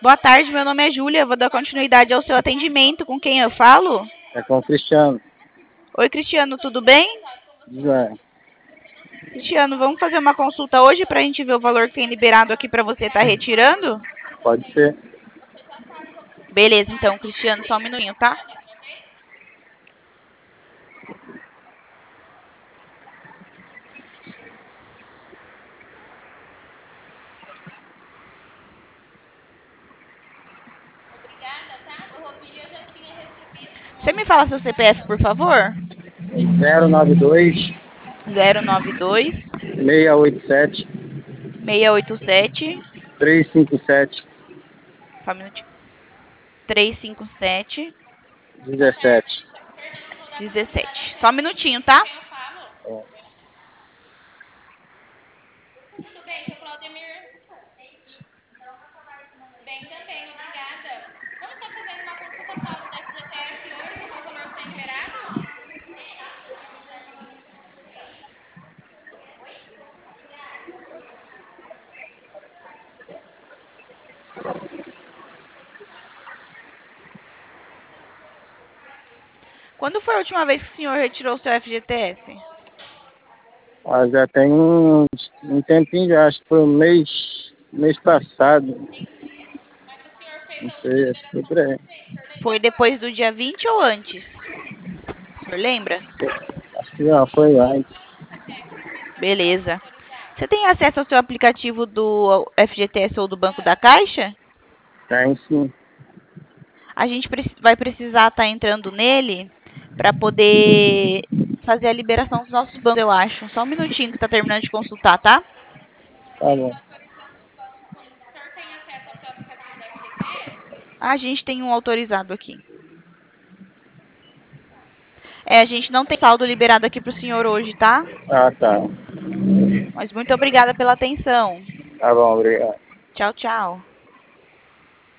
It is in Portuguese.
Boa tarde, meu nome é Júlia, vou dar continuidade ao seu atendimento. Com quem eu falo? É com o Cristiano. Oi, Cristiano, tudo bem? Zé. Cristiano, vamos fazer uma consulta hoje para a gente ver o valor que tem liberado aqui para você estar retirando? Pode ser. Beleza, então, Cristiano, só um minutinho, tá? Você me fala seu CPF, por favor? 092 092 687 687, 357 só um minutinho, 357 17. 17. Só um minutinho, tá? Quando foi a última vez que o senhor retirou o seu FGTS? Mas já tem um tempinho já, acho que foi mês passado. Não sei, acho que foi por aí. Foi depois do dia 20 ou antes? O senhor lembra? Acho que já foi antes. Beleza. Você tem acesso ao seu aplicativo do FGTS ou do Banco da Caixa? Tem sim. A gente vai precisar estar entrando nele para poder fazer a liberação dos nossos bancos, eu acho. Só um minutinho que está terminando de consultar, tá? Tá bom. A gente tem um autorizado aqui. A gente não tem saldo liberado aqui para o senhor hoje, tá? Ah, tá. Mas muito obrigada pela atenção. Tá bom, obrigado. Tchau, tchau.